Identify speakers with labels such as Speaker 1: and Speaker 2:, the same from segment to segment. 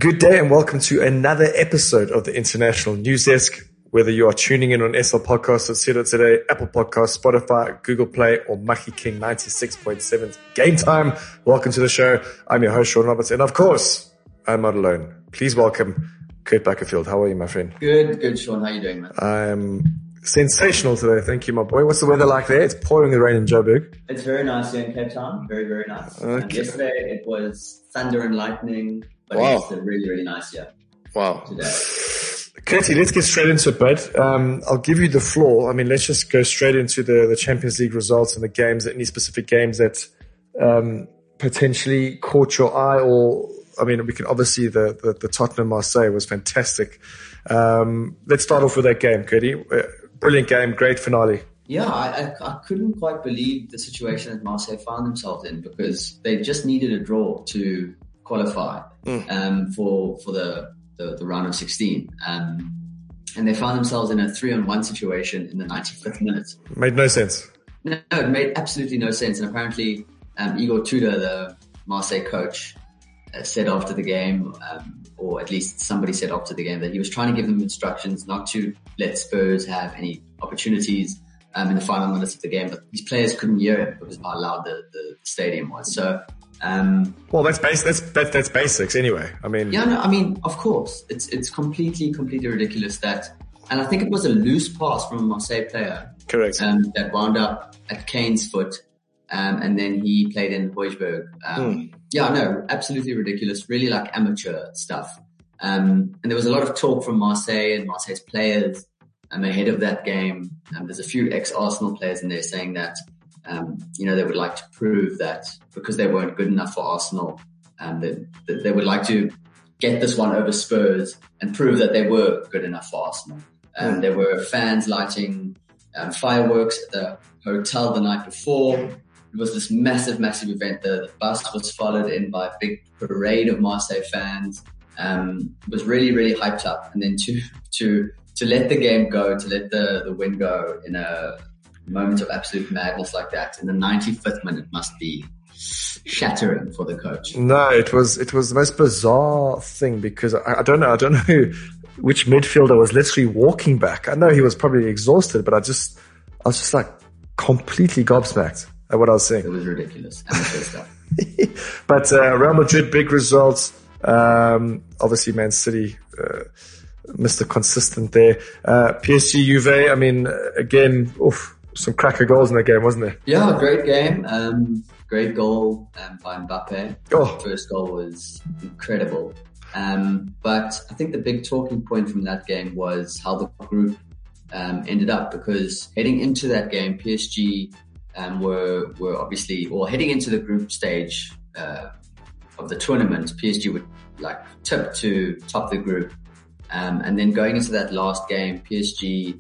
Speaker 1: Good day and welcome to another episode of the International News Desk. Whether you are tuning in on SL Podcasts, etc. Today, Apple Podcasts, Spotify, Google Play, or Maki King 96.7 Game Time, welcome to the show. I'm your host, Sean Roberts, and of course, I'm not alone. Please welcome Kurt Buckerfield. How are you, my friend?
Speaker 2: Good, Sean. How are you doing, man?
Speaker 1: I'm sensational today. Thank you, my boy. What's the weather like there? It's pouring the rain in Joburg.
Speaker 2: It's very nice here in Cape Town. Very, very nice.
Speaker 1: Okay.
Speaker 2: Yesterday, it was thunder and lightning, but
Speaker 1: Wow.
Speaker 2: It's really, really nice here
Speaker 1: Wow.
Speaker 2: today.
Speaker 1: Curty, let's get straight into it, bud. I'll give you the floor. I mean, let's just go straight into the Champions League results and the games, any specific games that potentially caught your eye, or, I mean, we can obviously, the Tottenham Marseille was fantastic. Let's start off with that game, Curty. Brilliant game, great finale.
Speaker 2: Yeah, I couldn't quite believe the situation that Marseille found themselves in, because they just needed a draw to qualify for the round of 16. And they found themselves in a 3-on-1 situation in the 95th minute.
Speaker 1: Made no sense.
Speaker 2: No, it made absolutely no sense. And apparently, Igor Tudor, the Marseille coach, said after the game, or at least somebody said after the game, that he was trying to give them instructions not to let Spurs have any opportunities in the final minutes of the game. But these players couldn't hear him because of how loud the stadium was. So,
Speaker 1: well, that's basics anyway. I mean,
Speaker 2: yeah, no, I mean, of course, it's completely ridiculous that, and I think it was a loose pass from a Marseille player.
Speaker 1: Correct.
Speaker 2: That wound up at Kane's foot, and then he played in Højbjerg. Yeah, no, absolutely ridiculous. Really like amateur stuff. And there was a lot of talk from Marseille and Marseille's players ahead of that game. There's a few ex-Arsenal players in there saying that, they would like to prove that because they weren't good enough for Arsenal, that they would like to get this one over Spurs and prove that they were good enough for Arsenal. There were fans lighting fireworks at the hotel the night before. It was this massive event. The bus was followed in by a big parade of Marseille fans. It was really, really hyped up. And then to let the game go, to let the win go in a moment of absolute madness like that in the 95th minute must be shattering for the coach.
Speaker 1: No, it was the most bizarre thing, because I don't know which midfielder was literally walking back. I know he was probably exhausted, but I was just like completely gobsmacked at what I was seeing.
Speaker 2: It was ridiculous. Amateur stuff.
Speaker 1: But Real Madrid, big results. Obviously Man City, Mr. Consistent there. PSG, Juve, I mean, again, some cracker goals in that game, wasn't there?
Speaker 2: Yeah, great game. Great goal by Mbappe.
Speaker 1: Oh.
Speaker 2: The first goal was incredible. But I think the big talking point from that game was how the group ended up, because heading into that game, PSG were obviously, or heading into the group stage of the tournament, PSG would like tip to top the group. And then going into that last game, PSG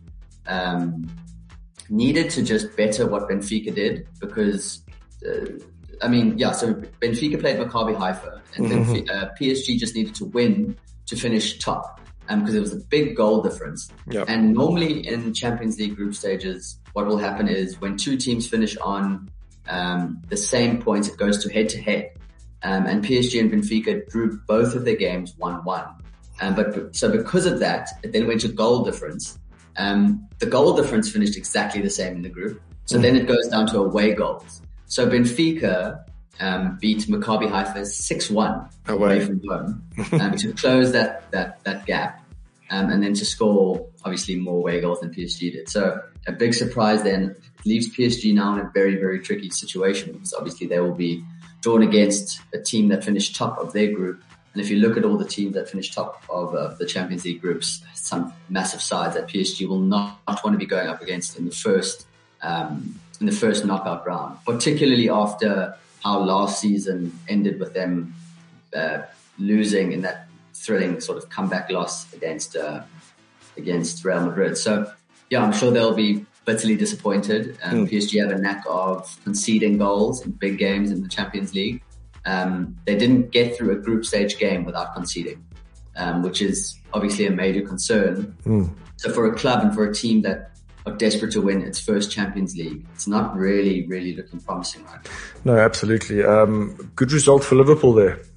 Speaker 2: needed to just better what Benfica did, because so Benfica played Maccabi Haifa, and PSG just needed to win to finish top, because there was a big goal difference.
Speaker 1: Yep.
Speaker 2: And normally in Champions League group stages, what will happen is when two teams finish on the same points, it goes to head. And PSG and Benfica drew both of their games 1-1. So because of that, it then went to goal difference. The goal difference finished exactly the same in the group. So then it goes down to away goals. So Benfica beat Maccabi Haifa 6-1 away from home to close that gap, and then to score obviously more away goals than PSG did. So a big surprise then. It leaves PSG now in a very, very tricky situation, because obviously they will be drawn against a team that finished top of their group. And if you look at all the teams that finished top of the Champions League groups, some massive sides that PSG will not want to be going up against in the first knockout round, particularly after how last season ended with them losing in that thrilling sort of comeback loss against Real Madrid. So yeah, I'm sure they'll be bitterly disappointed. PSG have a knack of conceding goals in big games in the Champions League. They didn't get through a group stage game without conceding, which is obviously a major concern. So for a club and for a team that are desperate to win its first Champions League, it's not really looking promising right now.
Speaker 1: No, absolutely. Good result for Liverpool there.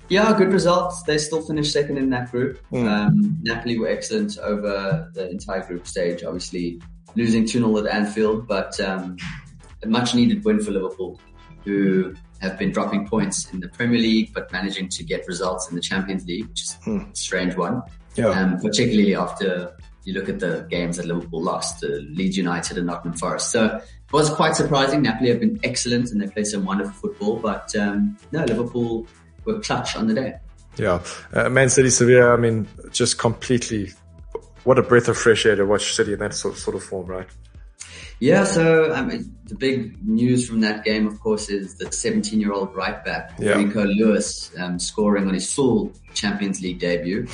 Speaker 2: Yeah, good results. They still finished second in that group. Napoli were excellent over the entire group stage, obviously losing 2-0 at Anfield, but a much needed win for Liverpool, who have been dropping points in the Premier League, but managing to get results in the Champions League, which is a strange one.
Speaker 1: Yeah.
Speaker 2: Particularly after you look at the games that Liverpool lost to Leeds United and Nottingham Forest. So it was quite surprising. Napoli have been excellent and they play some wonderful football, but no, Liverpool were clutch on the day.
Speaker 1: Yeah. Man City, Sevilla, I mean, just completely, what a breath of fresh air to watch City in that sort of form, right?
Speaker 2: Yeah, so the big news from that game, of course, is the 17-year-old right back, Rico Lewis, scoring on his full Champions League debut.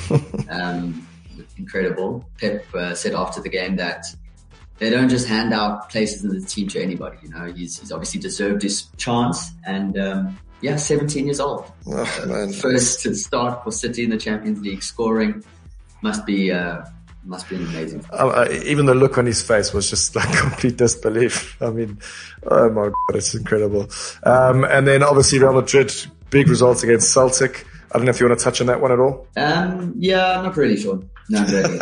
Speaker 2: Incredible. Pep said after the game that they don't just hand out places in the team to anybody. You know, he's obviously deserved his chance, and 17 years old.
Speaker 1: Oh, man.
Speaker 2: First to start for City in the Champions League, scoring must be an amazing.
Speaker 1: Even the look on his face was just like complete disbelief. I mean, oh my God, it's incredible. And then obviously Real Madrid, big results against Celtic. I don't know if you want to touch on that one at all.
Speaker 2: Yeah, not really, Sean. Not really.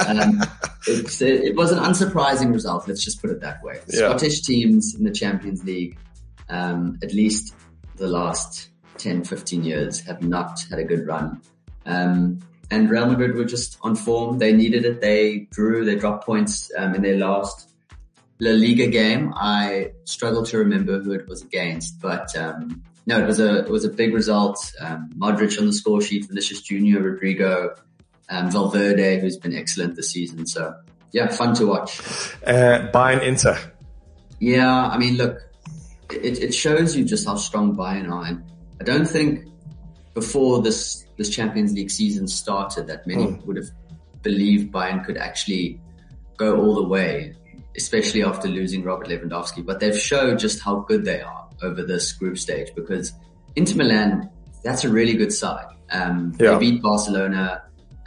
Speaker 2: It was an unsurprising result. Let's just put it that way. Scottish teams in the Champions League, at least the last 10, 15 years, have not had a good run. And Real Madrid were just on form. They needed it. They drew. They dropped points in their last La Liga game. I struggle to remember who it was against, but no, it was a big result. Modric on the score sheet, Vinicius Junior, Rodrigo, Valverde, who's been excellent this season. So yeah, fun to watch.
Speaker 1: Bayern Inter.
Speaker 2: Yeah, I mean, look, it shows you just how strong Bayern are, and I don't think before this Champions League season started that many would have believed Bayern could actually go all the way, especially after losing Robert Lewandowski. But they've showed just how good they are over this group stage, because Inter Milan, that's a really good side. They beat Barcelona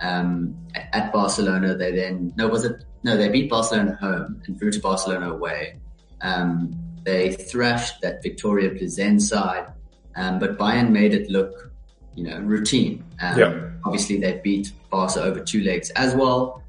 Speaker 2: at Barcelona. They beat Barcelona home and drew to Barcelona away. They thrashed that Victoria Plzen side, but Bayern made it look, routine. Obviously they beat Barca over 2 legs as well.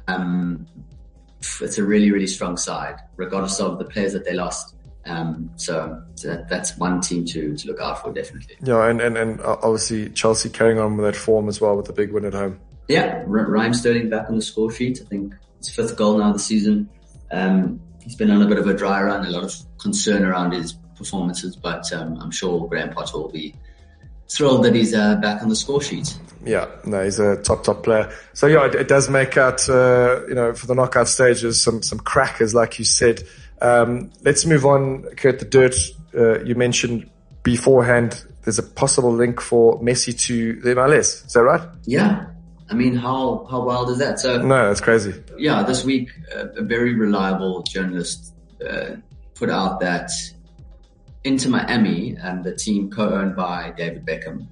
Speaker 2: It's a really, really strong side, regardless of the players that they lost. So that's one team to look out for, definitely.
Speaker 1: Yeah, and obviously Chelsea carrying on with that form as well with the big win at home.
Speaker 2: Yeah, Raheem Sterling back on the score sheet. I think his 5th goal now this season. He's been on a bit of a dry run, a lot of concern around his performances, but I'm sure Graham Potter will be thrilled that he's back on the score sheet. Yeah,
Speaker 1: no, he's a top player. So yeah, it does make out, for the knockout stages, some crackers, like you said. Let's move on, Kurt, the dirt. You mentioned beforehand there's a possible link for Messi to the MLS. Is that right?
Speaker 2: Yeah. I mean, how wild is that? So
Speaker 1: no, that's crazy.
Speaker 2: Yeah, this week, a very reliable journalist put out that Inter Miami, the team co-owned by David Beckham,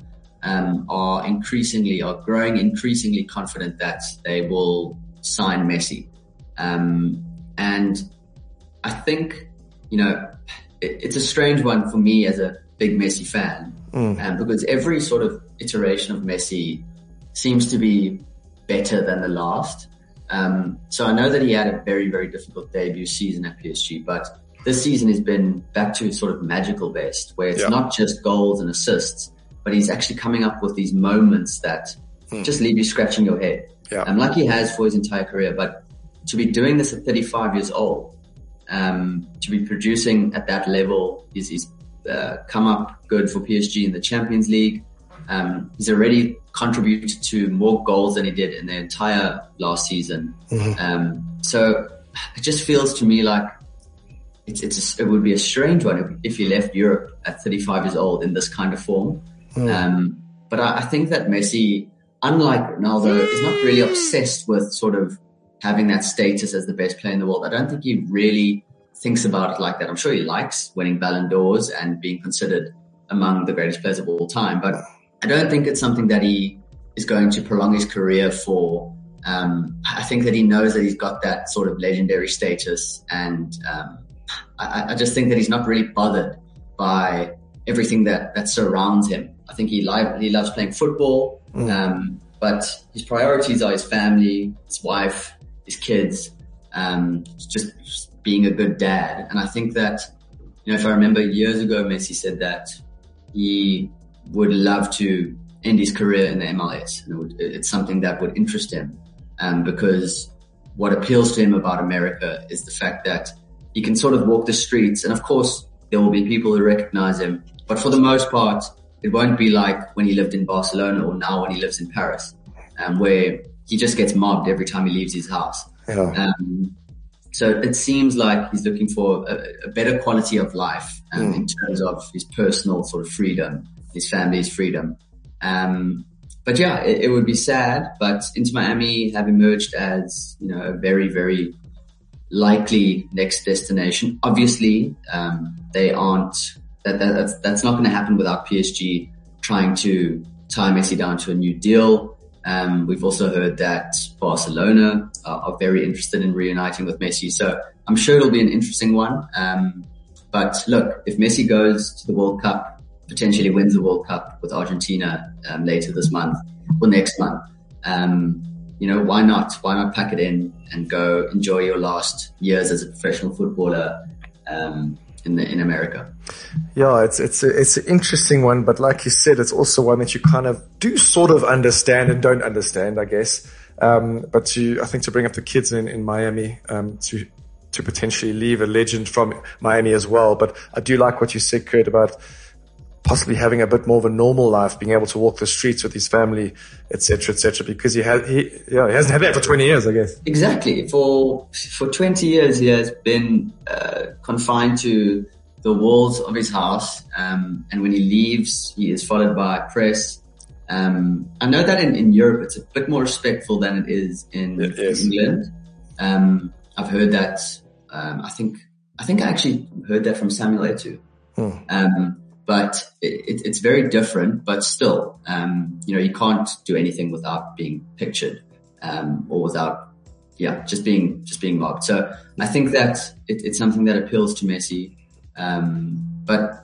Speaker 2: are growing increasingly confident that they will sign Messi. And I think, it's a strange one for me as a big Messi fan, because every sort of iteration of Messi seems to be better than the last. So I know that he had a very, very difficult debut season at PSG, but this season has been back to sort of magical based, where it's not just goals and assists, but he's actually coming up with these moments that just leave you scratching your head. Like he has for his entire career, but to be doing this at 35 years old, to be producing at that level, he's come up good for PSG in the Champions League. He's already contributed to more goals than he did in the entire last season. So it just feels to me like it would be a strange one if he left Europe at 35 years old in this kind of form. But I think that Messi, unlike Ronaldo, is not really obsessed with sort of having that status as the best player in the world. I don't think he really thinks about it like that. I'm sure he likes winning Ballon d'Ors and being considered among the greatest players of all time, but I don't think it's something that he is going to prolong his career for. I think that he knows that he's got that sort of legendary status, and I just think that he's not really bothered by everything that surrounds him. I think he loves playing football, but his priorities are his family, his wife, his kids, just being a good dad. And I think that, if I remember years ago, Messi said that he would love to end his career in the MLS. And it's something that would interest him, because what appeals to him about America is the fact that he can sort of walk the streets, and of course there will be people who recognize him, but for the most part, it won't be like when he lived in Barcelona or now when he lives in Paris, where he just gets mobbed every time he leaves his house.
Speaker 1: Yeah.
Speaker 2: So it seems like he's looking for a better quality of life in terms of his personal sort of freedom, his family's freedom. But yeah, it would be sad, but Inter Miami have emerged as, a very, very likely next destination. Obviously, they aren't, that's not going to happen without PSG trying to tie Messi down to a new deal. We've also heard that Barcelona are very interested in reuniting with Messi. So I'm sure it'll be an interesting one. But look, if Messi goes to the World Cup, potentially wins the World Cup with Argentina later this month or next month, why not? Why not pack it in and go enjoy your last years as a professional footballer in America?
Speaker 1: Yeah, it's an interesting one, but like you said, it's also one that you kind of do sort of understand and don't understand, I guess. But I think to bring up the kids in Miami, to potentially leave a legend from Miami as well. But I do like what you said, Kurt, about possibly having a bit more of a normal life, being able to walk the streets with his family, etc., because he hasn't had that for 20 years, I guess.
Speaker 2: Exactly. For 20 years, he has been confined to the walls of his house, and when he leaves, he is followed by press. I know that in Europe, it's a bit more respectful than it is in England. I've heard that. I think I actually heard that from Samuel Eto'o. But it's very different, but still, you can't do anything without being pictured, or without, just being mobbed. So I think that it's something that appeals to Messi. But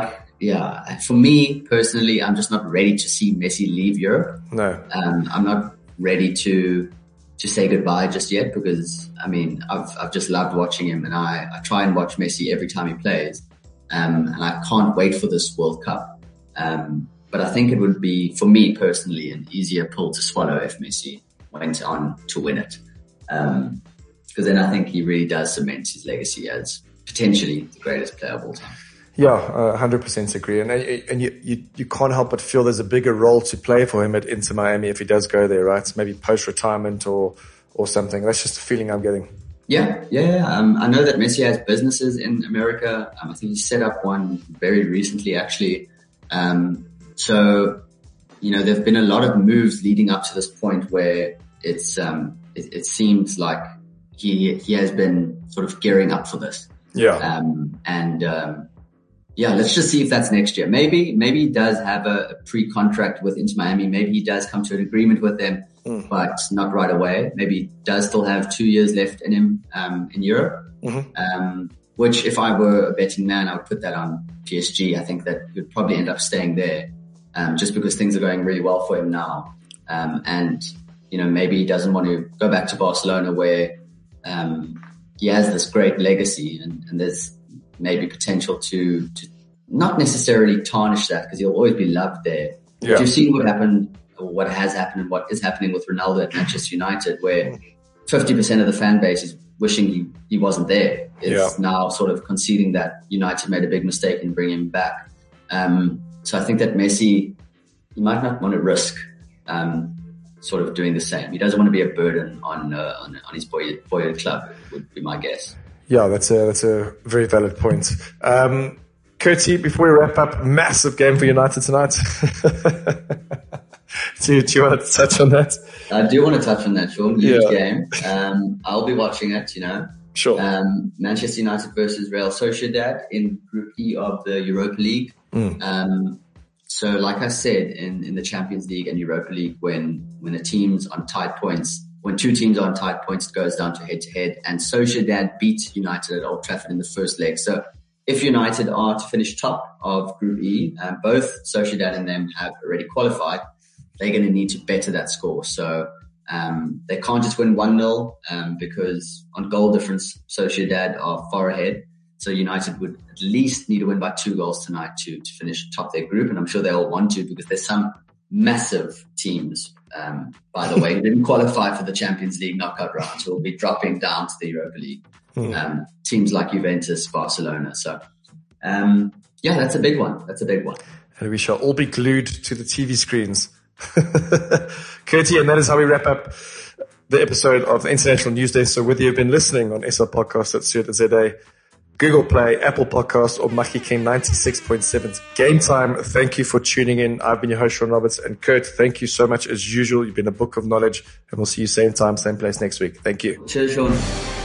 Speaker 2: for me personally, I'm just not ready to see Messi leave Europe.
Speaker 1: No.
Speaker 2: I'm not ready to say goodbye just yet, because I've just loved watching him, and I try and watch Messi every time he plays. And I can't wait for this World Cup. But I think it would be, for me personally, an easier pill to swallow if Messi went on to win it. Because then I think he really does cement his legacy as potentially the greatest player of all time.
Speaker 1: Yeah, 100% agree. And you can't help but feel there's a bigger role to play for him at Inter Miami if he does go there, right? Maybe post-retirement or something. That's just the feeling I'm getting.
Speaker 2: Yeah. I know that Messi has businesses in America. I think he set up one very recently, actually. So, there've been a lot of moves leading up to this point where it seems like he has been sort of gearing up for this.
Speaker 1: Yeah.
Speaker 2: Let's just see if that's next year. Maybe he does have a pre-contract with Inter Miami. Maybe he does come to an agreement with them, but not right away. Maybe he does still have 2 years left in him, in Europe. Which, if I were a betting man, I would put that on PSG. I think that he would probably end up staying there, just because things are going really well for him now. And maybe he doesn't want to go back to Barcelona, where he has this great legacy, and there's maybe potential to not necessarily tarnish that, because he'll always be loved there.
Speaker 1: Yeah.
Speaker 2: But you've seen what happened, or what has happened, and what is happening with Ronaldo at Manchester United, where 50% of the fan base is wishing he wasn't there. It's now sort of conceding that United made a big mistake in bringing him back. So I think that Messi, he might not want to risk sort of doing the same. He doesn't want to be a burden on his boyhood club, would be my guess. Yeah,
Speaker 1: that's a very valid point. Curtie, before we wrap up, massive game for United tonight. Do you want to touch on that?
Speaker 2: I do want to touch on that, Sean. Huge game. I'll be watching it,
Speaker 1: Sure.
Speaker 2: Manchester United versus Real Sociedad in Group E of the Europa League. So like I said, in the Champions League and Europa League, when the teams on tight points, when two teams are on tight points, it goes down to head-to-head. And Sociedad beat United at Old Trafford in the first leg. So if United are to finish top of Group E, both Sociedad and them have already qualified, they're going to need to better that score. So they can't just win 1-0 because on goal difference, Sociedad are far ahead. So United would at least need to win by 2 goals tonight to finish top their group. And I'm sure they'll want to, because there's some massive teams, by the way, who didn't qualify for the Champions League knockout round, who will be dropping down to the Europa League. Teams like Juventus, Barcelona. So, that's a big one. That's a big one.
Speaker 1: And we shall all be glued to the TV screens. Curtie, and that is how we wrap up the episode of the International News Desk. So whether you've been listening on SR Podcast at Suid.za, Google Play, Apple Podcasts, or Maki King 96.7's Game Time, thank you for tuning in. I've been your host, Sean Roberts, and Kurt, thank you so much as usual. You've been a book of knowledge, and we'll see you same time, same place next week. Thank you.
Speaker 2: Cheers, Sean.